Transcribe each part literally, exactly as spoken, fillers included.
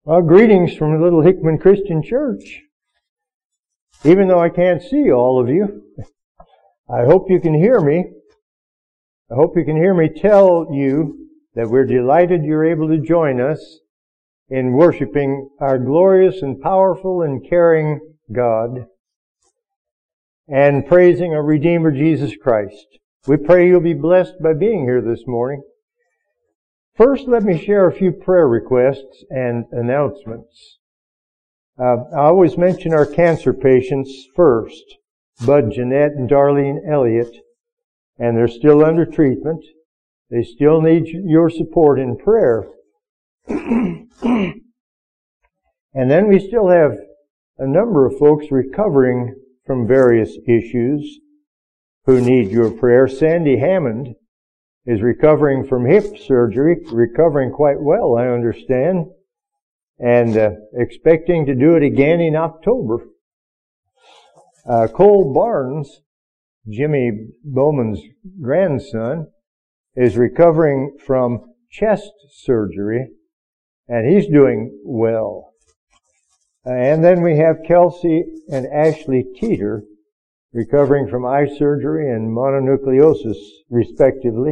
Well, greetings from Little Hickman Christian Church. Even though I can't see all of you, I hope you can hear me. I hope you can hear me tell you that we're delighted you're able to join us in worshiping our glorious and powerful and caring God and praising our Redeemer Jesus Christ. We pray you'll be blessed by being here this morning. First, let me share a few prayer requests and announcements. Uh, I always mention our cancer patients first, Bud Jeanette and Darlene Elliott, and they're still under treatment. They still need your support in prayer. And then we still have a number of folks recovering from various issues who need your prayer. Sandy Hammond is recovering from hip surgery, recovering quite well, I understand, and uh, expecting to do it again in October. Uh, Cole Barnes, Jimmy Bowman's grandson, is recovering from chest surgery, and he's doing well. Uh, and then we have Kelsey and Ashley Teeter recovering from eye surgery and mononucleosis, respectively.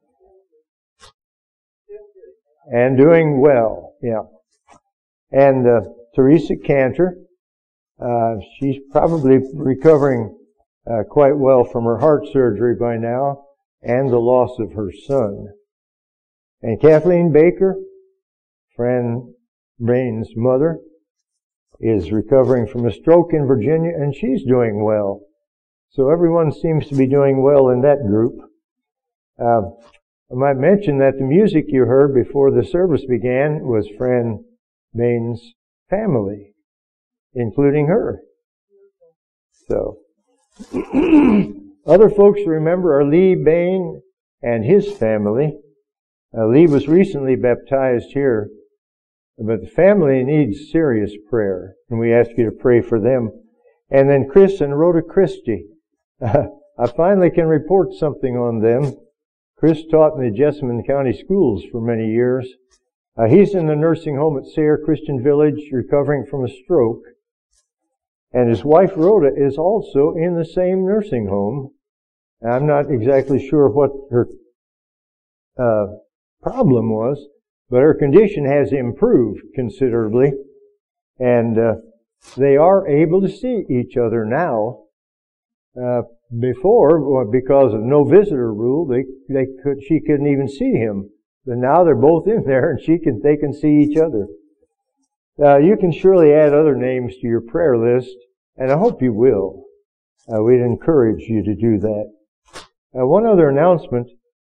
And doing well, yeah. And uh, Teresa Cantor, uh, she's probably recovering uh, quite well from her heart surgery by now and the loss of her son. And Kathleen Baker, Fran Bain's mother, is recovering from a stroke in Virginia, and she's doing well. So everyone seems to be doing well in that group. Uh, I might mention that the music you heard before the service began was Fran Bain's family, including her. So, other folks to remember are Lee Bain and his family. Uh, Lee was recently baptized here, but the family needs serious prayer, and we ask you to pray for them. And then Chris and Rhoda Christie. Uh, I finally can report something on them. Chris taught in the Jessamine County Schools for many years. Uh, he's in the nursing home at Sayre Christian Village, recovering from a stroke. And his wife, Rhoda, is also in the same nursing home. I'm not exactly sure what her uh, problem was, but her condition has improved considerably. And uh, they are able to see each other now. Uh, before, because of no visitor rule, they, they could, she couldn't even see him. But now they're both in there and she can, they can see each other. Uh, you can surely add other names to your prayer list, and I hope you will. Uh, we'd encourage you to do that. Uh, one other announcement.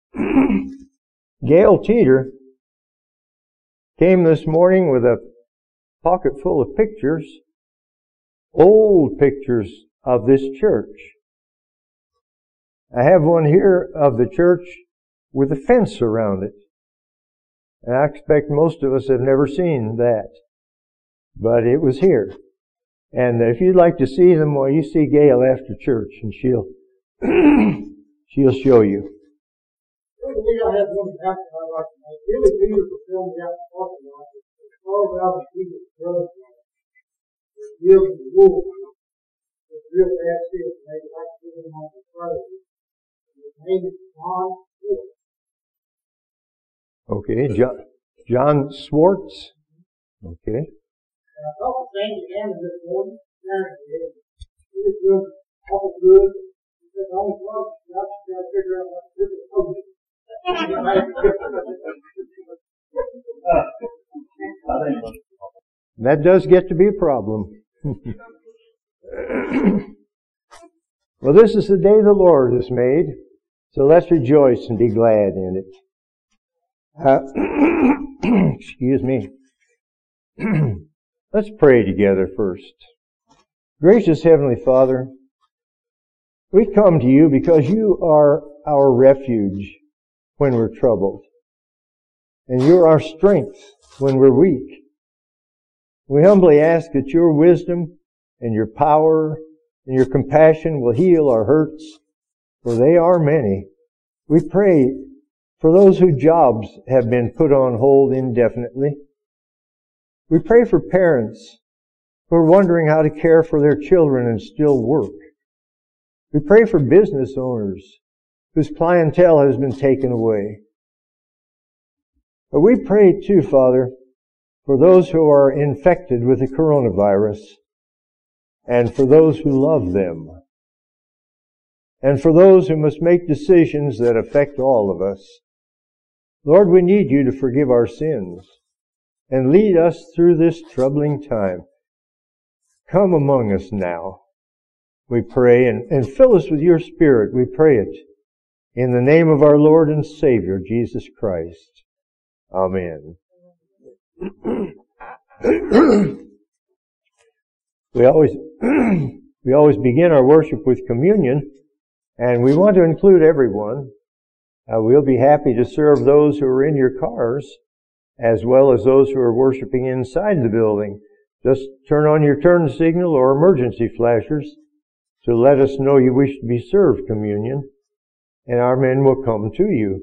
Gail Teeter came this morning with a pocket full of pictures, old pictures of this church. I have one here of the church with a fence around it. And I expect most of us have never seen that. But it was here. And if you'd like to see them, well, you see Gail after church, and she'll she'll show you. I have one announcement I'd like to make. Billy Peters was filming out the parking lot. Carl Valley Peters' brother lives in the wool. It's real bad shit. They'd like to get him on the Friday. His name is John Swartz. Okay, John, John Swartz. Okay. And I talked to Sandy Hammond this morning. He was doing awful good. He said, the only problem is now she's got to figure out what to do with COVID. That does get to be a problem. Well, this is the day the Lord has made, so let's rejoice and be glad in it. Uh, excuse me. Let's pray together first. Gracious Heavenly Father, we come to you because you are our refuge when we're troubled, and you're our strength when we're weak. We humbly ask that your wisdom and your power and your compassion will heal our hurts, for they are many. We pray for those whose jobs have been put on hold indefinitely, We pray for parents who are wondering how to care for their children and still work. We pray for business owners whose clientele has been taken away. But we pray too, Father, for those who are infected with the coronavirus and for those who love them and for those who must make decisions that affect all of us. Lord, we need you to forgive our sins and lead us through this troubling time. Come among us now, we pray, and, and fill us with your Spirit. We pray it in the name of our Lord and Savior, Jesus Christ. Amen. we always we always begin our worship with communion, and we want to include everyone. Uh, we'll be happy to serve those who are in your cars, as well as those who are worshiping inside the building. Just turn on your turn signal or emergency flashers to let us know you wish to be served communion, and our men will come to you.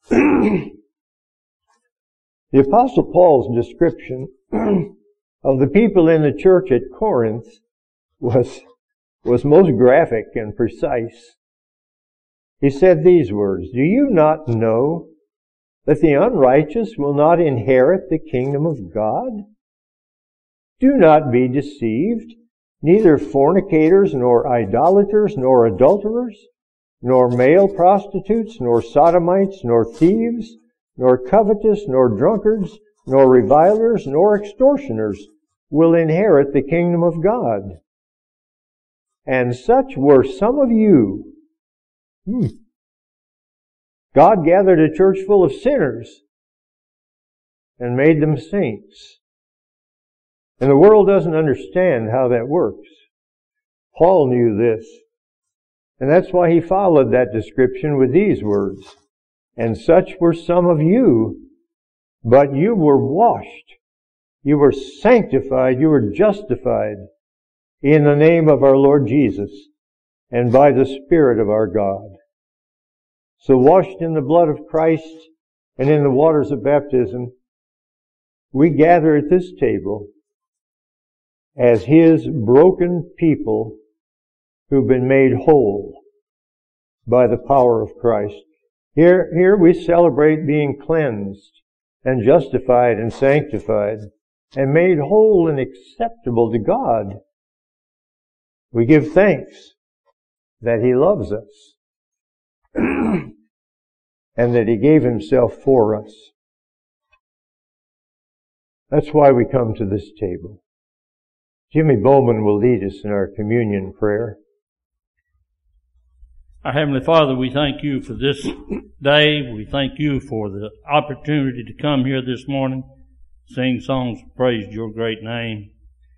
The Apostle Paul's description of the people in the church at Corinth was, was most graphic and precise. He said these words, "Do you not know that the unrighteous will not inherit the kingdom of God? Do not be deceived. Neither fornicators, nor idolaters, nor adulterers, nor male prostitutes, nor sodomites, nor thieves, nor covetous, nor drunkards, nor revilers, nor extortioners will inherit the kingdom of God. And such were some of you." Hmm. God gathered a church full of sinners and made them saints. And the world doesn't understand how that works. Paul knew this. And that's why he followed that description with these words. "And such were some of you, but you were washed, you were sanctified, you were justified in the name of our Lord Jesus and by the Spirit of our God." So washed in the blood of Christ and in the waters of baptism, we gather at this table as His broken people who've been made whole by the power of Christ. Here, here we celebrate being cleansed and justified and sanctified and made whole and acceptable to God. We give thanks that He loves us and that He gave Himself for us. That's why we come to this table. Jimmy Bowman will lead us in our communion prayer. Our Heavenly Father, we thank you for this day. We thank you for the opportunity to come here this morning, sing songs of praise to your great name.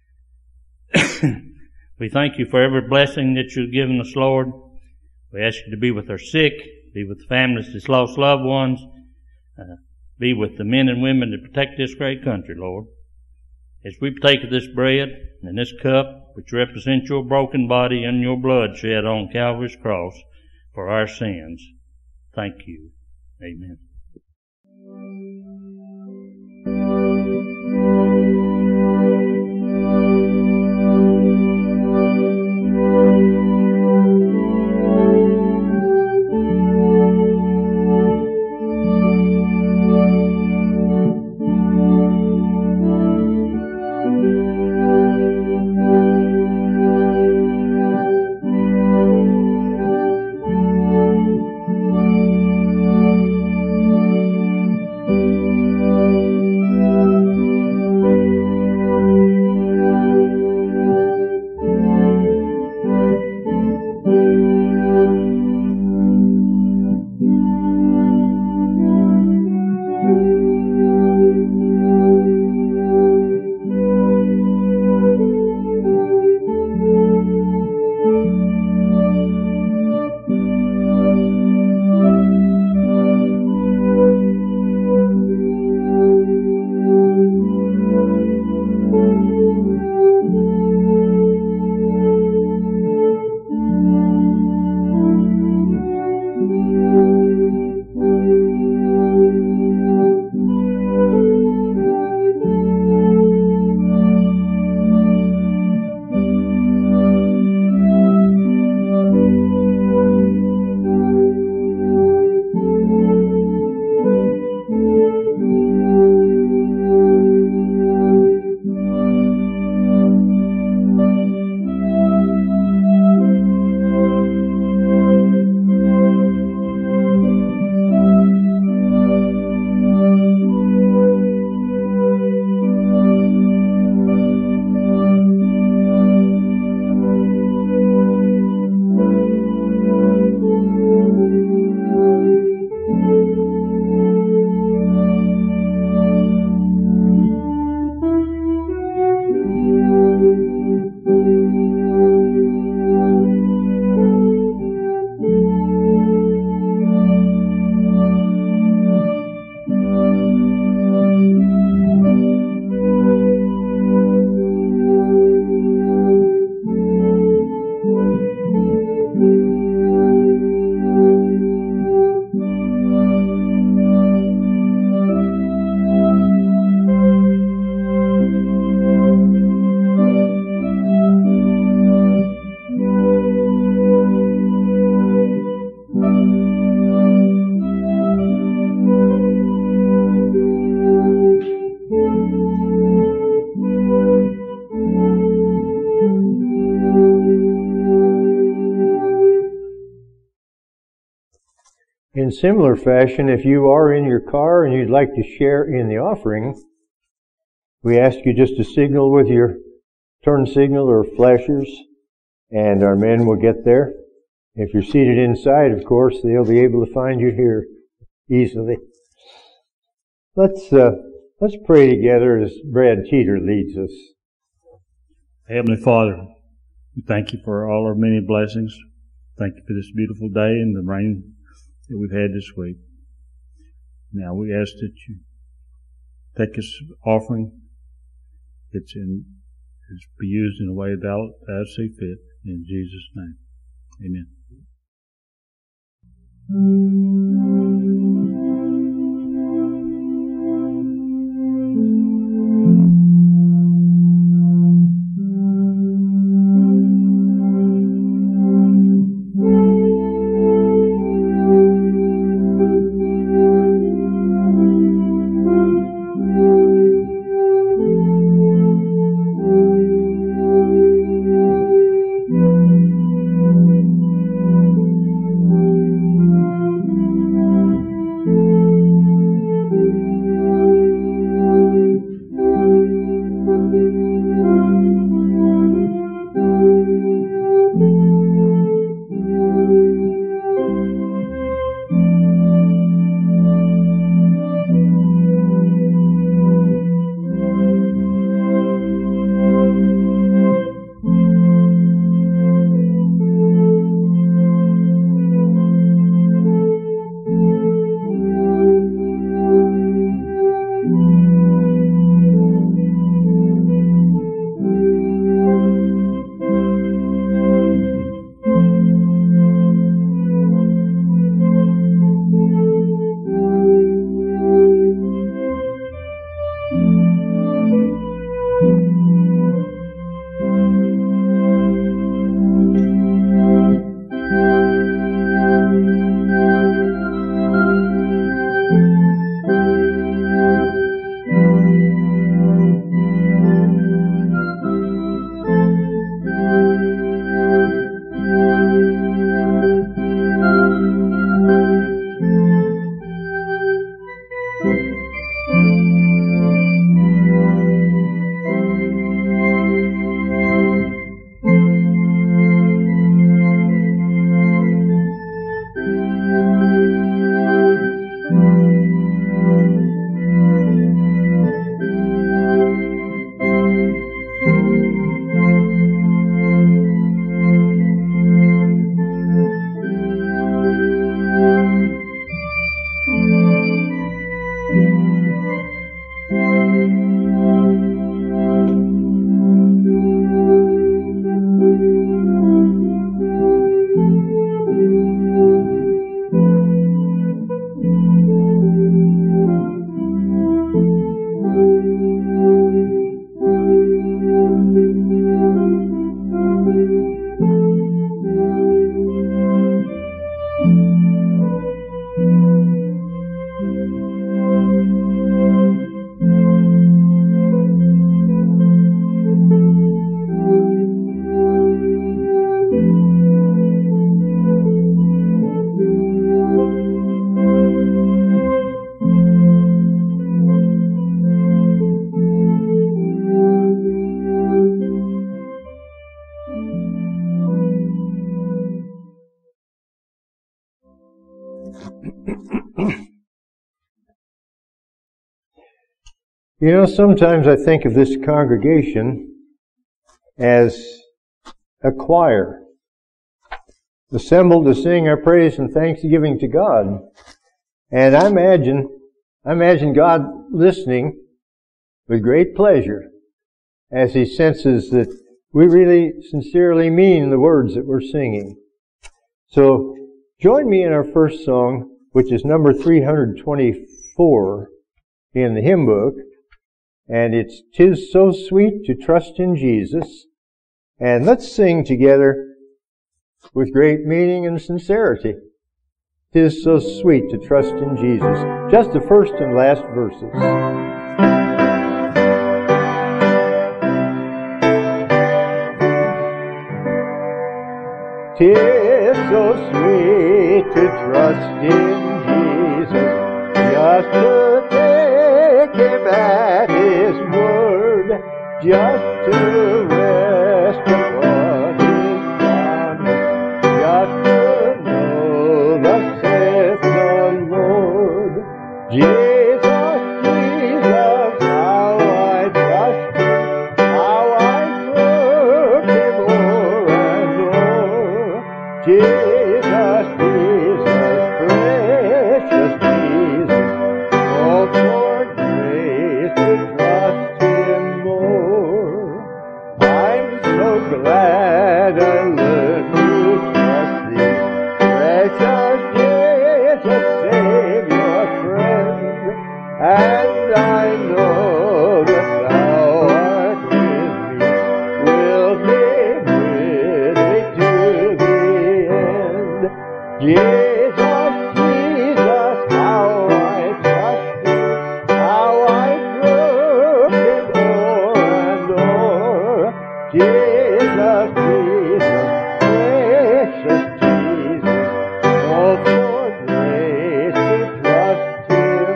We thank you for every blessing that you've given us, Lord. We ask you to be with our sick, be with the families that's lost loved ones, uh, be with the men and women that protect this great country, Lord. As we partake of this bread and this cup, which represent your broken body and your blood shed on Calvary's cross for our sins, thank you. Amen. In similar fashion, if you are in your car and you'd like to share in the offering, we ask you just to signal with your turn signal or flashers, and our men will get there. If you're seated inside, of course, they'll be able to find you here easily. Let's uh, let's pray together as Brad Teeter leads us. Heavenly Father, we thank you for all our many blessings. Thank you for this beautiful day and the rain that we've had this week. Now we ask that you take this offering. It's in, it's be used in a way thou, thou see fit. In Jesus' name, amen. You know, sometimes I think of this congregation as a choir assembled to sing our praise and thanksgiving to God. And I imagine, I imagine God listening with great pleasure as He senses that we really sincerely mean the words that we're singing. So join me in our first song, which is number three hundred twenty-four in the hymn book. And it's "'Tis So Sweet to Trust in Jesus." And let's sing together with great meaning and sincerity. "'Tis so sweet to trust in Jesus." Just the first and last verses. "'Tis so sweet to trust in just to rest upon His promise, just to know thus saith the Lord. Jesus, Jesus, how I trust Him, how I love Him o'er and o'er. Jesus, Jesus, precious Jesus, all for grace to trust Him more. I'm so glad I learned to trust Thee, precious Jesus, Savior, friend, and I know that Thou art with me, will be with me to the end. Jesus, Jesus, how I trust Him, how I love Him o'er and o'er. Jesus, Jesus, precious Jesus, all for grace to trust Him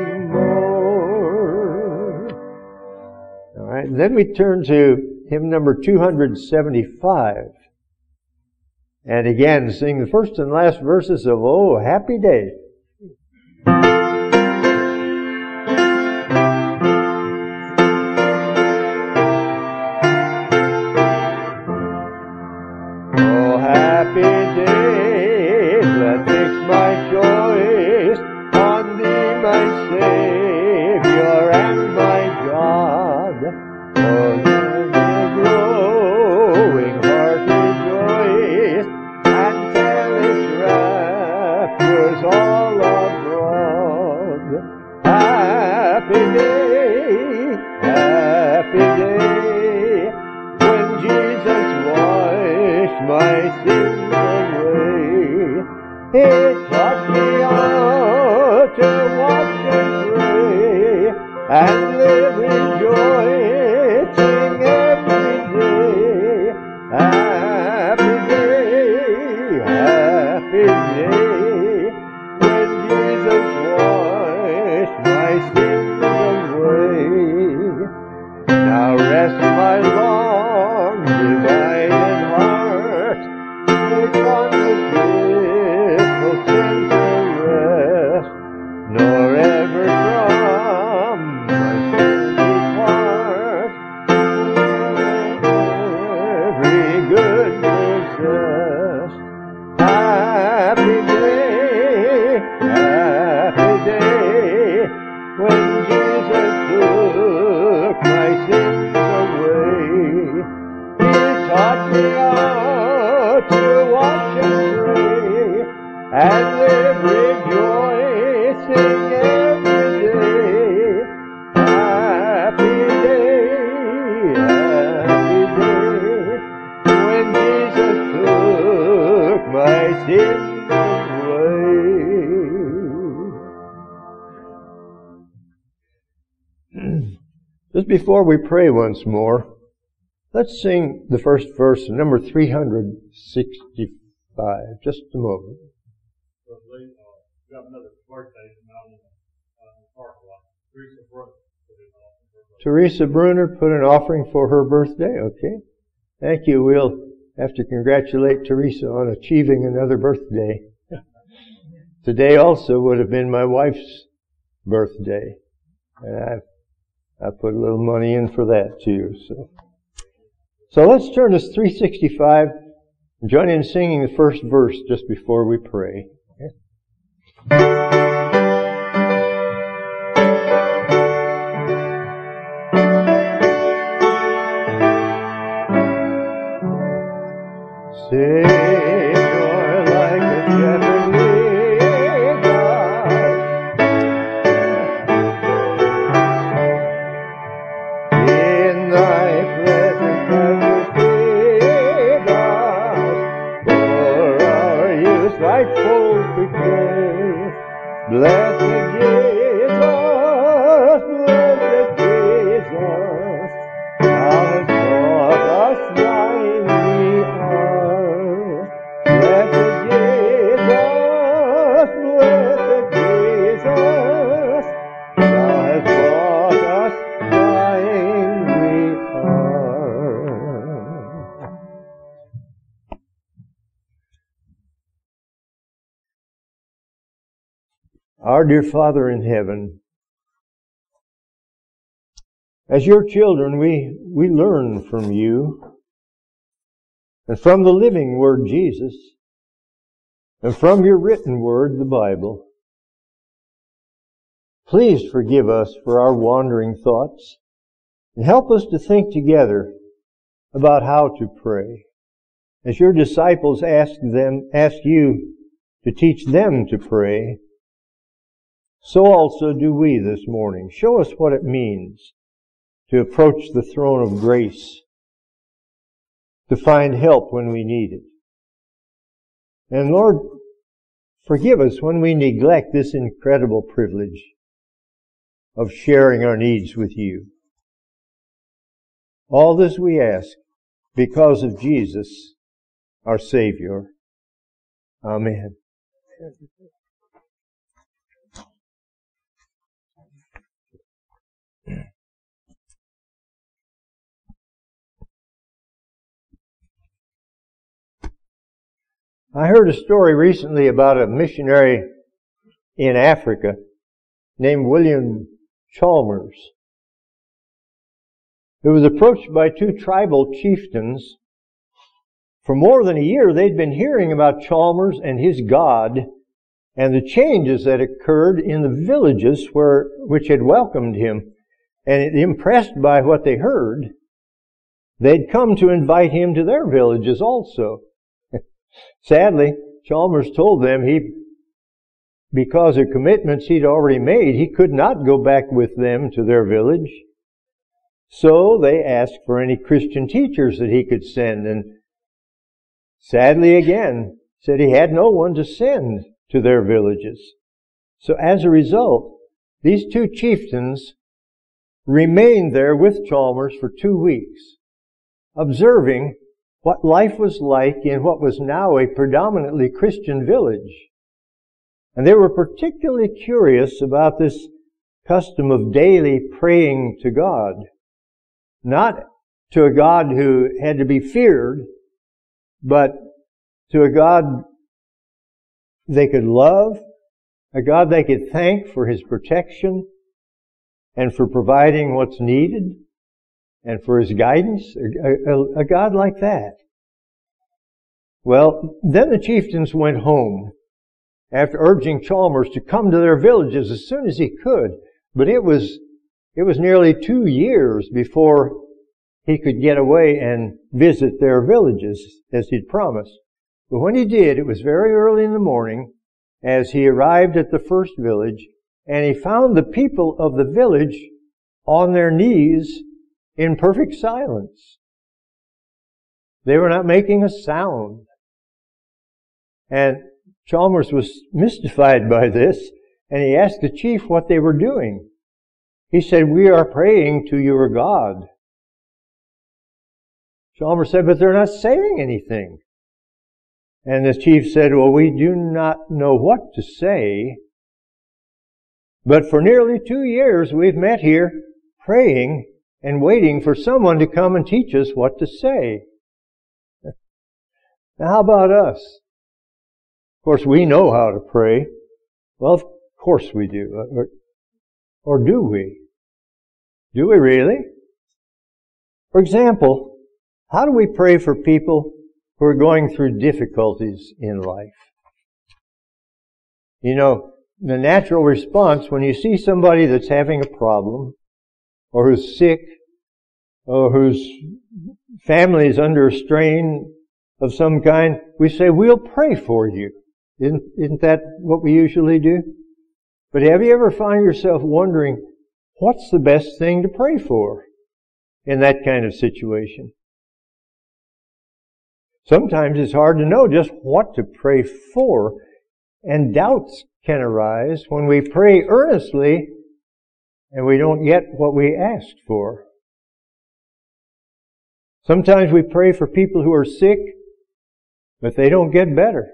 more. All right, and then we turn to hymn number two seventy-five. And again, sing the first and last verses of Oh, Happy Day. Oh, happy day that fix my choice on Thee, my Savior and my God. Oh, let the growing heart rejoice and tell its raptures all abroad. Happy day, happy day, when Jesus washed my sins away. He taught me how to watch and pray and live rejoicing every day. Happy day, happy day, when Jesus washed my sins away. Now rest my long divided heart upon the crystal center rest, nor ever from my sin depart. Every good possessed. Happy day, happy day, when Jesus took my sins away. He taught me how to watch and pray and live rejoicing every day. Happy day, happy day, when Jesus took my sins away. Just before we pray once more, let's sing the first verse, number three sixty-five. Just a moment. Teresa Bruner put an offering for her birthday. Okay. Thank you. We'll have to congratulate Teresa on achieving another birthday. Today also would have been my wife's birthday. And I I put a little money in for that too. So, so let's turn to three sixty-five and join in singing the first verse just before we pray. Okay? Savior, like a shepherd lead us, in Thy presence feed us, for our use Thy fold prepare. Blessed Jesus, blessed Jesus, Thou hast taught us Thine we are. Our dear Father in heaven, as your children, we, we learn from you and from the living Word, Jesus, and from your written Word, the Bible. Please forgive us for our wandering thoughts and help us to think together about how to pray. As your disciples asked them, asked you to teach them to pray, so also do we this morning. Show us what it means to approach the throne of grace, to find help when we need it. And Lord, forgive us when we neglect this incredible privilege of sharing our needs with you. All this we ask because of Jesus, our Savior. Amen. I heard a story recently about a missionary in Africa named William Chalmers, who was approached by two tribal chieftains. For more than a year, they'd been hearing about Chalmers and his God and the changes that occurred in the villages where, which had welcomed him. And impressed by what they heard, they'd come to invite him to their villages also. Sadly, Chalmers told them he, because of commitments he'd already made, he could not go back with them to their village. So they asked for any Christian teachers that he could send, and sadly again said he had no one to send to their villages. So as a result, these two chieftains remained there with Chalmers for two weeks, observing what life was like in what was now a predominantly Christian village. And they were particularly curious about this custom of daily praying to God. Not to a God who had to be feared, but to a God they could love, a God they could thank for His protection and for providing what's needed and for His guidance, a, a, a God like that. Well, then the chieftains went home after urging Chalmers to come to their villages as soon as he could. But it was, it was nearly two years before he could get away and visit their villages as he'd promised. But when he did, it was very early in the morning as he arrived at the first village, and he found the people of the village on their knees in perfect silence. They were not making a sound. And Chalmers was mystified by this, and he asked the chief what they were doing. He said, "We are praying to your God." Chalmers said, "But they're not saying anything." And the chief said, "Well, we do not know what to say, but for nearly two years we've met here praying and waiting for someone to come and teach us what to say." Now, how about us? Of course, we know how to pray. Well, of course we do. Or, or do we? Do we really? For example, how do we pray for people who are going through difficulties in life? You know, the natural response when you see somebody that's having a problem, or who's sick, or whose family is under a strain of some kind, we say, "We'll pray for you." Isn't, isn't that what we usually do? But have you ever found yourself wondering, what's the best thing to pray for in that kind of situation? Sometimes it's hard to know just what to pray for, and doubts can arise when we pray earnestly and we don't get what we asked for. Sometimes we pray for people who are sick, but they don't get better.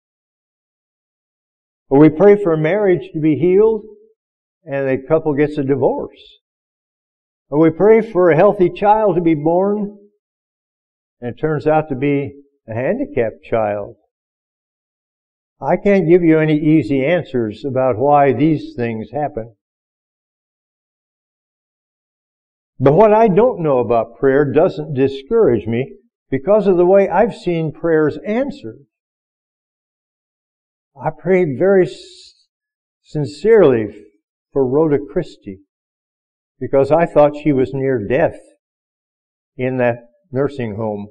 Or we pray for a marriage to be healed, and the couple gets a divorce. Or we pray for a healthy child to be born, and it turns out to be a handicapped child. I can't give you any easy answers about why these things happen. But what I don't know about prayer doesn't discourage me because of the way I've seen prayers answered. I prayed very sincerely for Rhoda Christie because I thought she was near death in that nursing home.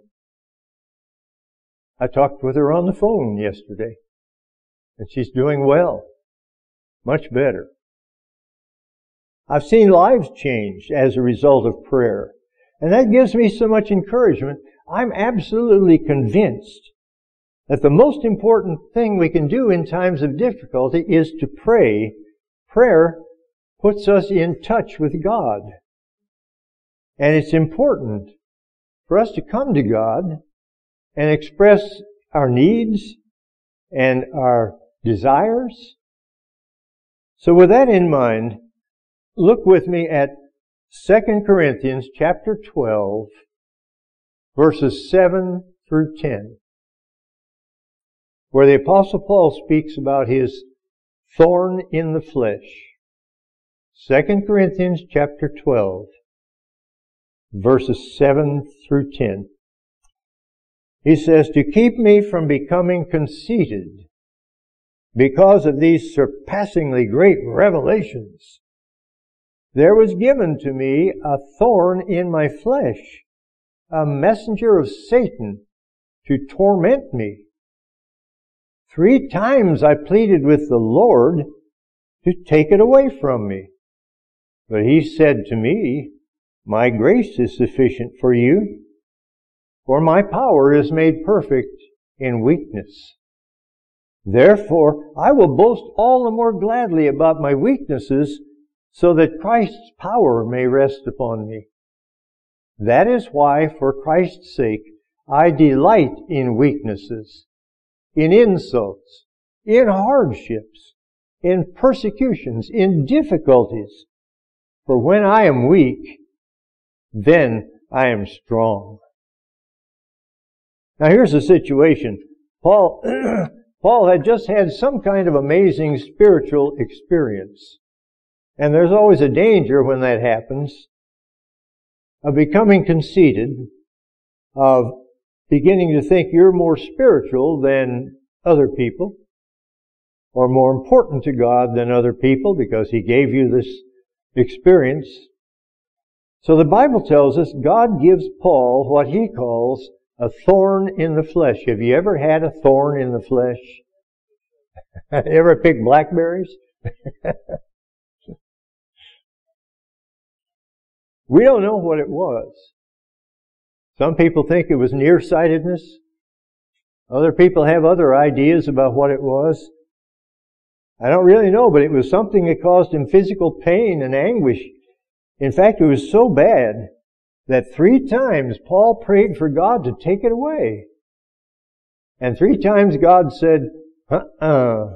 I talked with her on the phone yesterday, and she's doing well, much better. I've seen lives changed as a result of prayer, and that gives me so much encouragement. I'm absolutely convinced that the most important thing we can do in times of difficulty is to pray. Prayer puts us in touch with God. And it's important for us to come to God and express our needs and our desires. So with that in mind, look with me at Second Corinthians chapter twelve, verses seven through ten, where the Apostle Paul speaks about his thorn in the flesh. Second Corinthians chapter twelve, verses seven through ten. He says, "To keep me from becoming conceited because of these surpassingly great revelations, there was given to me a thorn in my flesh, a messenger of Satan to torment me. Three times I pleaded with the Lord to take it away from me. But he said to me, 'My grace is sufficient for you, for my power is made perfect in weakness. Therefore, I will boast all the more gladly about my weaknesses, so that Christ's power may rest upon me. That is why, for Christ's sake, I delight in weaknesses, in insults, in hardships, in persecutions, in difficulties. For when I am weak, then I am strong.'" Now here's the situation. Paul, Paul had just had some kind of amazing spiritual experience. And there's always a danger when that happens of becoming conceited, of beginning to think you're more spiritual than other people, or more important to God than other people because He gave you this experience. So the Bible tells us God gives Paul what he calls a thorn in the flesh. Have you ever had a thorn in the flesh? Ever picked blackberries? We don't know what it was. Some people think it was nearsightedness. Other people have other ideas about what it was. I don't really know, but it was something that caused him physical pain and anguish. In fact, it was so bad that three times Paul prayed for God to take it away. And three times God said, uh-uh.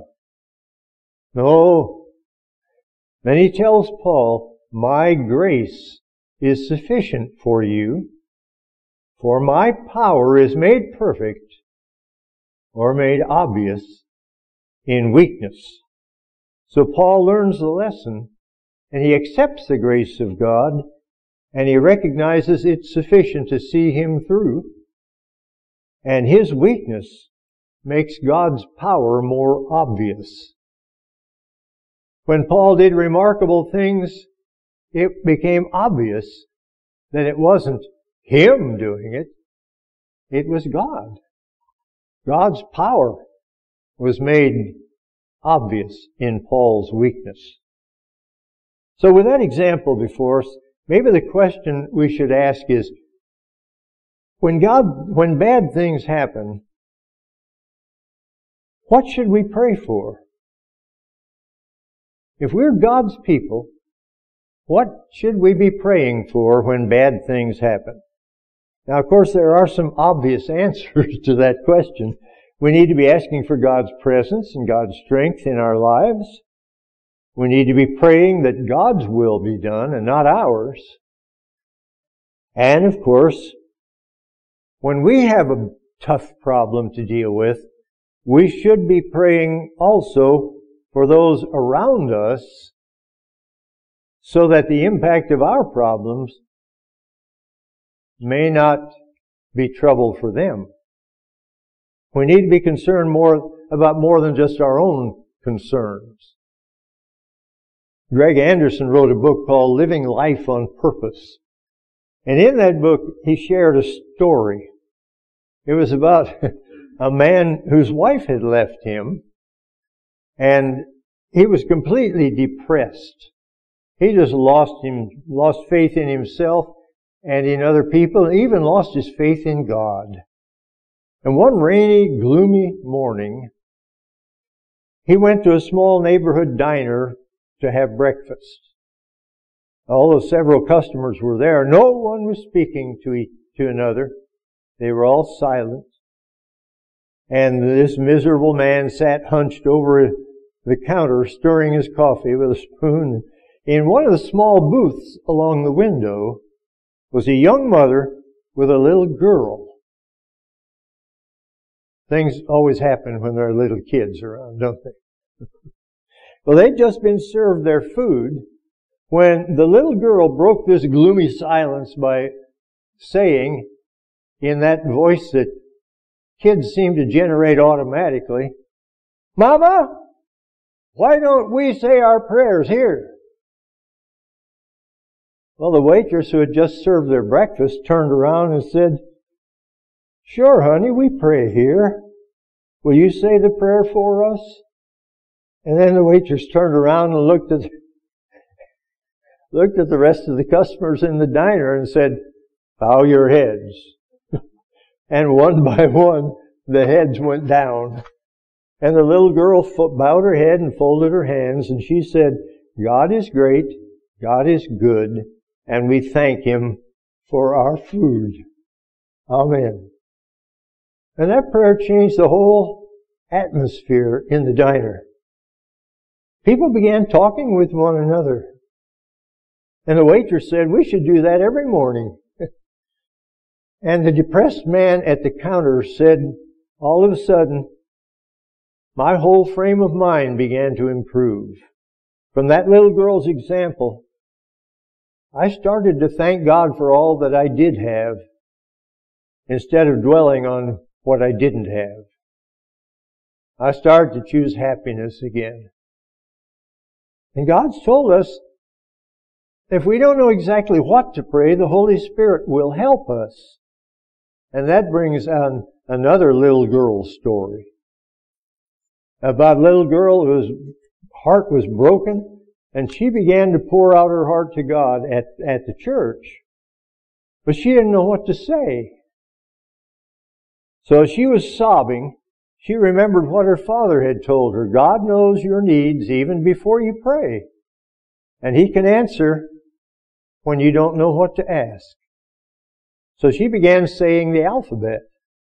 No. Then he tells Paul, "My grace is sufficient for you, for my power is made perfect," or made obvious, "in weakness." So Paul learns the lesson, and he accepts the grace of God, and he recognizes it's sufficient to see him through. And his weakness makes God's power more obvious. When Paul did remarkable things, it became obvious that it wasn't him doing it, it was God. God's power was made obvious in Paul's weakness. So with that example before us, maybe the question we should ask is, when God, when bad things happen, what should we pray for? If we're God's people, what should we be praying for when bad things happen? Now, of course, there are some obvious answers to that question. We need to be asking for God's presence and God's strength in our lives. We need to be praying that God's will be done and not ours. And, of course, when we have a tough problem to deal with, we should be praying also for those around us so that the impact of our problems may not be trouble for them. We need to be concerned more about more than just our own concerns. Greg Anderson wrote a book called Living Life on Purpose. And in that book, he shared a story. It was about a man whose wife had left him, and he was completely depressed. He just lost him, lost faith in himself and in other people, and even lost his faith in God. And one rainy, gloomy morning, he went to a small neighborhood diner to have breakfast. Although several customers were there, no one was speaking to each, to another. They were all silent. And this miserable man sat hunched over the counter, stirring his coffee with a spoon. In one of the small booths along the window was a young mother with a little girl. Things always happen when there are little kids around, don't they? Well, they'd just been served their food when the little girl broke this gloomy silence by saying, in that voice that kids seem to generate automatically, "Mama, why don't we say our prayers here?" Well, the waitress who had just served their breakfast turned around and said, "Sure, honey, we pray here. Will you say the prayer for us?" And then the waitress turned around and looked at looked at the rest of the customers in the diner and said, "Bow your heads." And one by one, the heads went down. And the little girl bowed her head and folded her hands, and she said, "God is great, God is good, and we thank Him for our food. Amen." And that prayer changed the whole atmosphere in the diner. People began talking with one another. And the waitress said, "We should do that every morning." And the depressed man at the counter said, all of a sudden, my whole frame of mind began to improve. From that little girl's example, I started to thank God for all that I did have, instead of dwelling on what I didn't have. I started to choose happiness again. And God's told us, if we don't know exactly what to pray, the Holy Spirit will help us. And that brings on another little girl story. About a little girl whose heart was broken, and she began to pour out her heart to God at, at the church. But she didn't know what to say. So as she was sobbing, she remembered what her father had told her. God knows your needs even before you pray. And He can answer when you don't know what to ask. So she began saying the alphabet.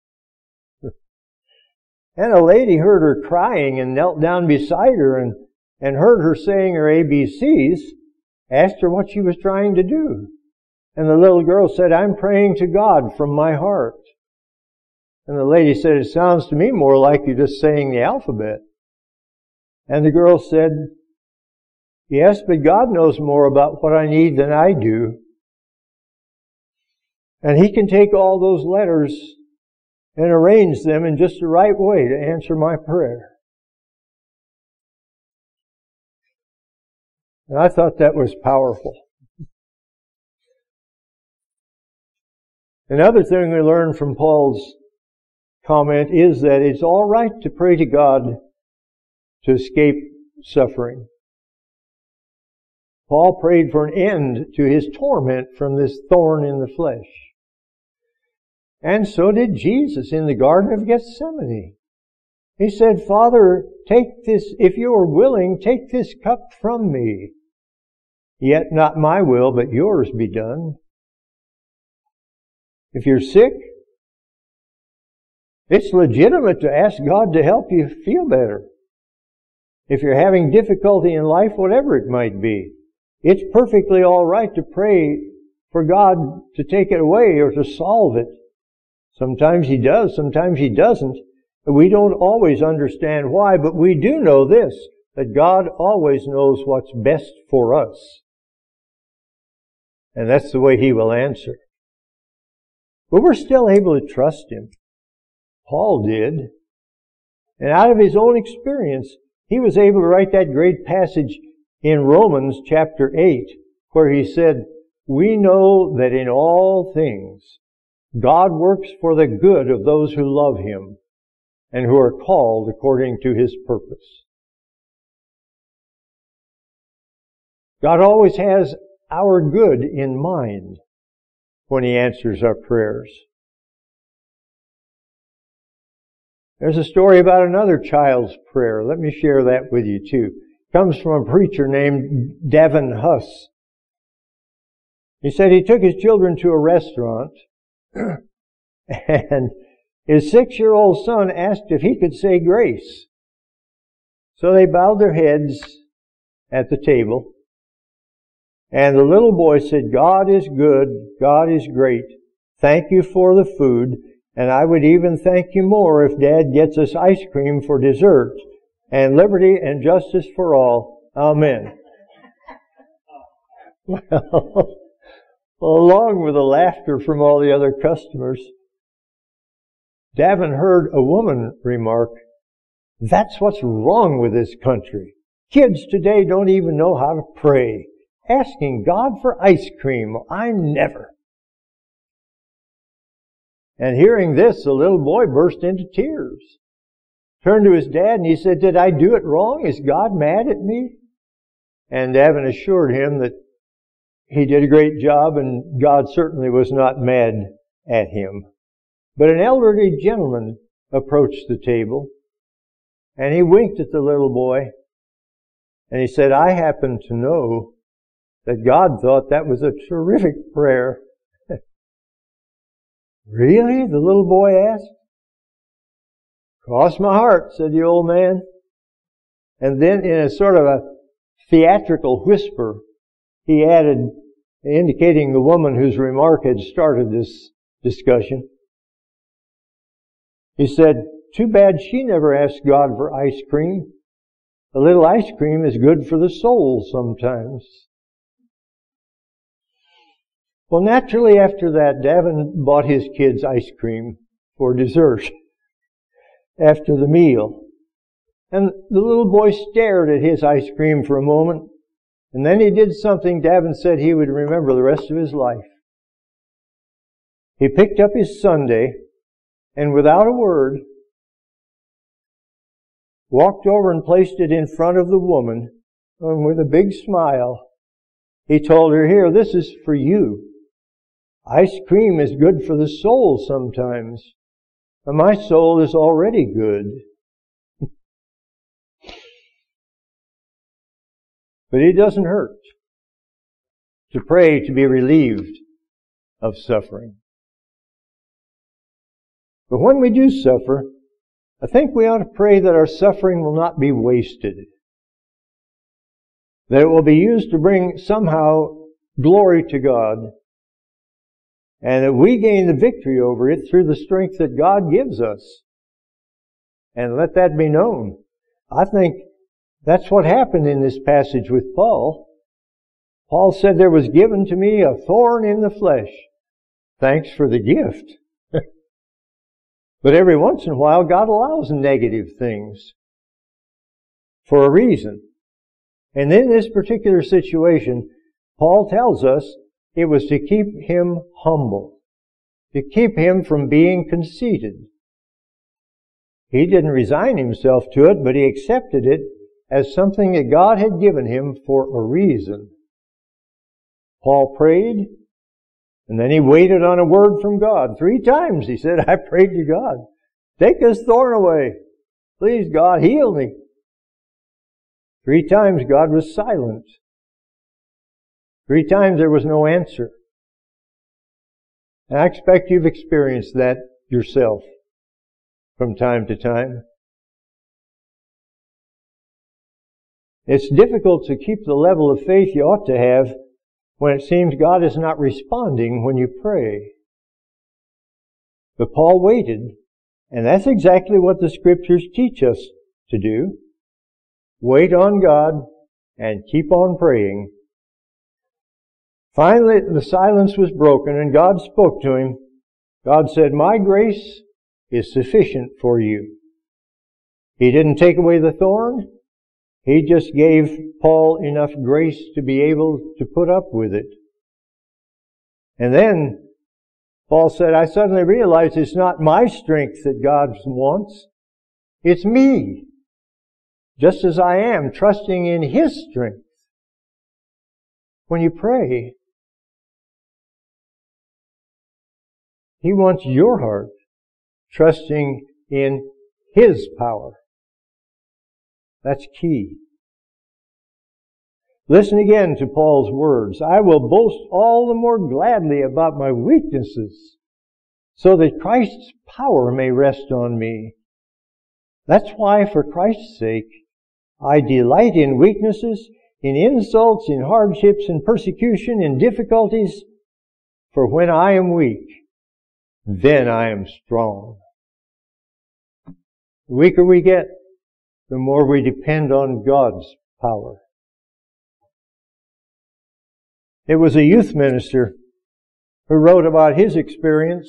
And a lady heard her crying and knelt down beside her and, and heard her saying her A B Cs, asked her what she was trying to do. And the little girl said, "I'm praying to God from my heart." And the lady said, "It sounds to me more like you're just saying the alphabet." And the girl said, "Yes, but God knows more about what I need than I do. And He can take all those letters and arrange them in just the right way to answer my prayer." And I thought that was powerful. Another thing we learn from Paul's comment is that it's all right to pray to God to escape suffering. Paul prayed for an end to his torment from this thorn in the flesh. And so did Jesus in the Garden of Gethsemane. He said, "Father, take this, if you are willing, take this cup from me. Yet not my will, but yours be done." If you're sick, it's legitimate to ask God to help you feel better. If you're having difficulty in life, whatever it might be, it's perfectly all right to pray for God to take it away or to solve it. Sometimes He does, sometimes He doesn't. We don't always understand why, but we do know this, that God always knows what's best for us. And that's the way He will answer. But we're still able to trust Him. Paul did. And out of his own experience, he was able to write that great passage in Romans chapter eight, where he said, "We know that in all things God works for the good of those who love Him and who are called according to His purpose." God always has our good in mind when He answers our prayers. There's a story about another child's prayer. Let me share that with you too. It comes from a preacher named Davin Huss. He said he took his children to a restaurant and his six-year-old son asked if he could say grace. So they bowed their heads at the table, and the little boy said, "God is good, God is great. Thank you for the food, and I would even thank you more if Dad gets us ice cream for dessert, and liberty and justice for all. Amen." Well, along with the laughter from all the other customers, Davin heard a woman remark, "That's what's wrong with this country. Kids today don't even know how to pray. Asking God for ice cream, I never." And hearing this, the little boy burst into tears. Turned to his dad and he said, "Did I do it wrong? Is God mad at me?" And Davin assured him that he did a great job and God certainly was not mad at him. But an elderly gentleman approached the table and he winked at the little boy and he said, "I happen to know that God thought that was a terrific prayer." "Really?" the little boy asked. "Cross my heart," said the old man. And then in a sort of a theatrical whisper, he added, indicating the woman whose remark had started this discussion, he said, "Too bad she never asked God for ice cream. A little ice cream is good for the soul sometimes." Well, naturally after that, Davin bought his kids ice cream for dessert after the meal. And the little boy stared at his ice cream for a moment, and then he did something Davin said he would remember the rest of his life. He picked up his sundae, and without a word, walked over and placed it in front of the woman, and with a big smile, he told her, "Here, this is for you. Ice cream is good for the soul sometimes, and my soul is already good." But it doesn't hurt to pray to be relieved of suffering. But when we do suffer, I think we ought to pray that our suffering will not be wasted, that it will be used to bring somehow glory to God, and that we gain the victory over it through the strength that God gives us. And let that be known. I think that's what happened in this passage with Paul. Paul said, "There was given to me a thorn in the flesh." Thanks for the gift. But every once in a while, God allows negative things for a reason. And in this particular situation, Paul tells us it was to keep him humble, to keep him from being conceited. He didn't resign himself to it, but he accepted it as something that God had given him for a reason. Paul prayed, and then he waited on a word from God. Three times he said, "I prayed to God, take this thorn away. Please, God, heal me." Three times God was silent. Three times there was no answer. And I expect you've experienced that yourself from time to time. It's difficult to keep the level of faith you ought to have when it seems God is not responding when you pray. But Paul waited, And that's exactly what the Scriptures teach us to do. Wait on God and keep on praying. Finally, the silence was broken and God spoke to him. God said, "My grace is sufficient for you." He didn't take away the thorn. He just gave Paul enough grace to be able to put up with it. And then Paul said, "I suddenly realized it's not my strength that God wants. It's me, just as I am, trusting in His strength." When you pray, He wants your heart, trusting in His power. That's key. Listen again to Paul's words. "I will boast all the more gladly about my weaknesses, so that Christ's power may rest on me. That's why, for Christ's sake, I delight in weaknesses, in insults, in hardships, in persecution, in difficulties. For when I am weak, then I am strong." The weaker we get, the more we depend on God's power. It was a youth minister who wrote about his experience.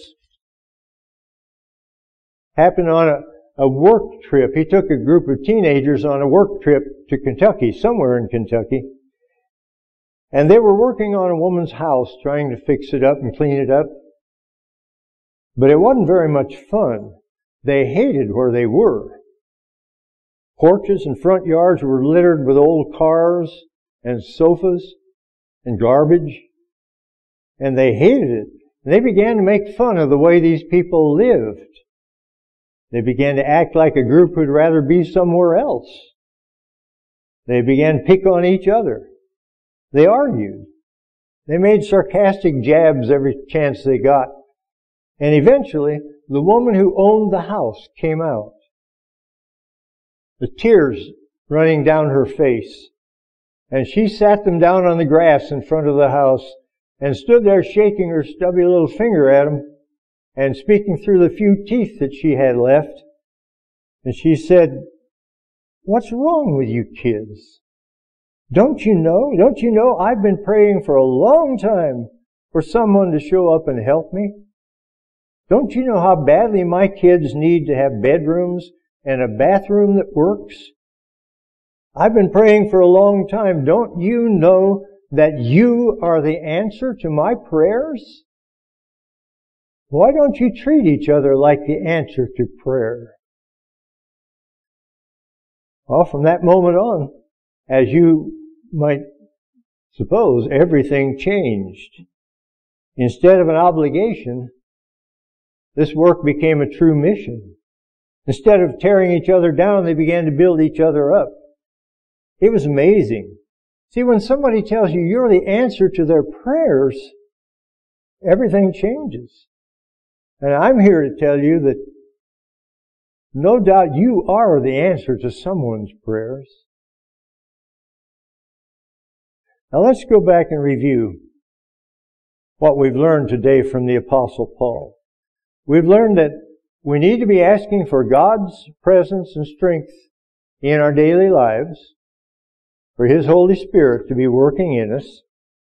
Happened on a, a work trip. He took a group of teenagers on a work trip to Kentucky, somewhere in Kentucky. And they were working on a woman's house, trying to fix it up and clean it up. But it wasn't very much fun. They hated where they were. Porches and front yards were littered with old cars and sofas and garbage. And they hated it. And they began to make fun of the way these people lived. They began to act like a group who'd rather be somewhere else. They began to pick on each other. They argued. They made sarcastic jabs every chance they got. And eventually, the woman who owned the house came out, the tears running down her face. And she sat them down on the grass in front of the house and stood there shaking her stubby little finger at them and speaking through the few teeth that she had left. And she said, "What's wrong with you kids? Don't you know? Don't you know I've been praying for a long time for someone to show up and help me? Don't you know how badly my kids need to have bedrooms and a bathroom that works? I've been praying for a long time. Don't you know that you are the answer to my prayers? Why don't you treat each other like the answer to prayer?" Well, from that moment on, as you might suppose, everything changed. Instead of an obligation, this work became a true mission. Instead of tearing each other down, they began to build each other up. It was amazing. See, when somebody tells you you're the answer to their prayers, everything changes. And I'm here to tell you that no doubt you are the answer to someone's prayers. Now let's go back and review what we've learned today from the Apostle Paul. We've learned that we need to be asking for God's presence and strength in our daily lives, for His Holy Spirit to be working in us.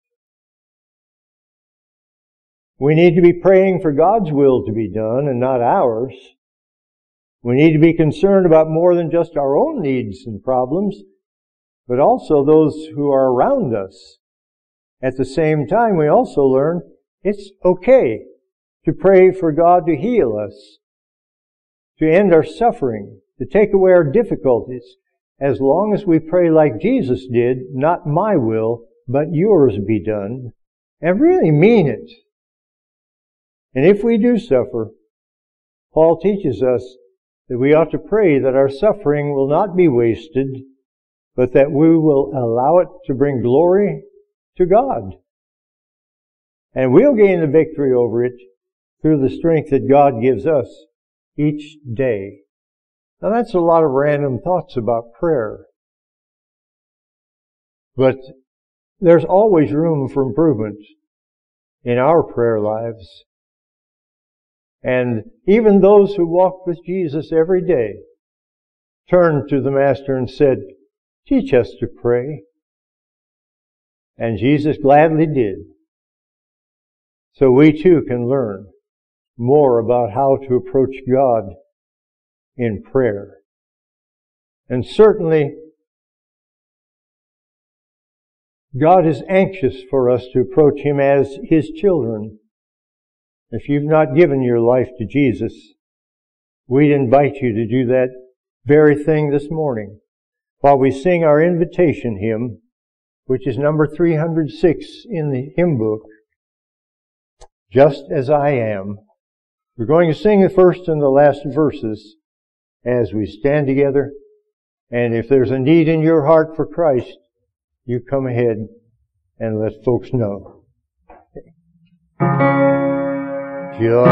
We need to be praying for God's will to be done and not ours. We need to be concerned about more than just our own needs and problems, but also those who are around us. At the same time, we also learn it's okay to pray for God to heal us, to end our suffering, to take away our difficulties, as long as we pray like Jesus did, "Not my will, but yours be done," and really mean it. And if we do suffer, Paul teaches us that we ought to pray that our suffering will not be wasted, but that we will allow it to bring glory to God. And we'll gain the victory over it through the strength that God gives us each day. Now that's a lot of random thoughts about prayer. But there's always room for improvement in our prayer lives. And even those who walked with Jesus every day turned to the Master and said, "Teach us to pray." And Jesus gladly did. So we too can learn more about how to approach God in prayer. And certainly, God is anxious for us to approach Him as His children. If you've not given your life to Jesus, we'd invite you to do that very thing this morning while we sing our invitation hymn, which is number three hundred six in the hymn book, "Just as I Am." We're going to sing the first and the last verses as we stand together. And if there's a need in your heart for Christ, you come ahead and let folks know. Just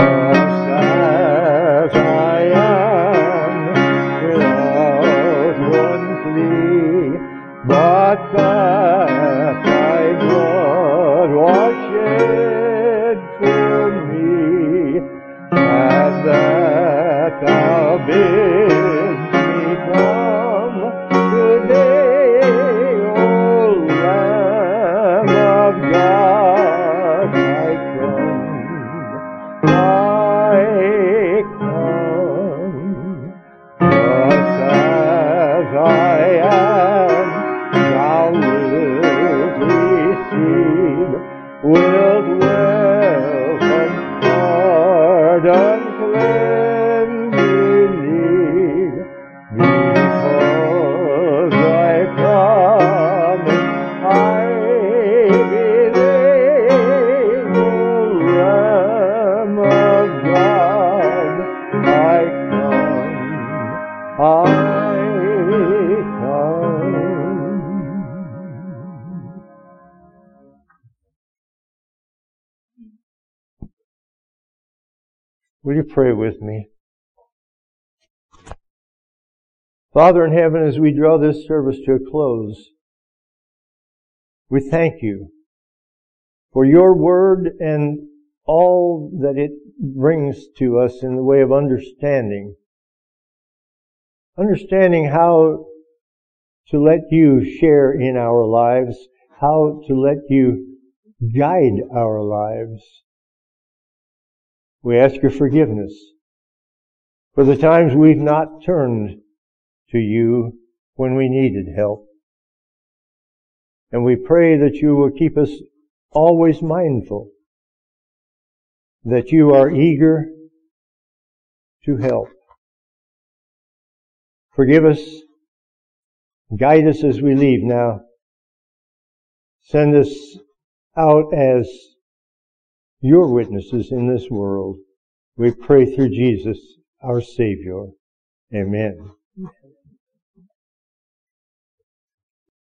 as I am, without one plea, but that thy blood was shed for me, and that thou bidst me come today, O Lamb of God, I come. I come, just as I am, thou wilt receive, wilt welcome, pardon, cleanse, relieve, because thy promise I believe, O Lamb of God, I come, I come. Will you pray with me? Father in heaven, as we draw this service to a close, we thank you for your word and all that it brings to us in the way of understanding. Understanding how to let you share in our lives, how to let you guide our lives. We ask your forgiveness for the times we've not turned to you when we needed help. And we pray that you will keep us always mindful that you are eager to help. Forgive us, guide us as we leave now. Send us out as your witnesses in this world. We pray through Jesus, our Savior. Amen.